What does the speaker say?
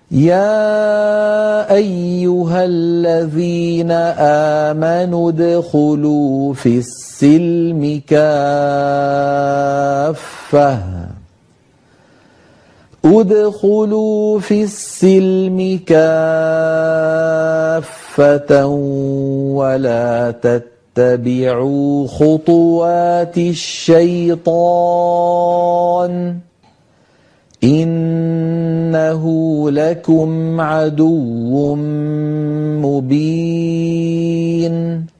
يا أيها الذين آمنوا ادخلوا في السلم كافة ولا تتبعوا خطوات الشيطان إنه لكم عدو مبين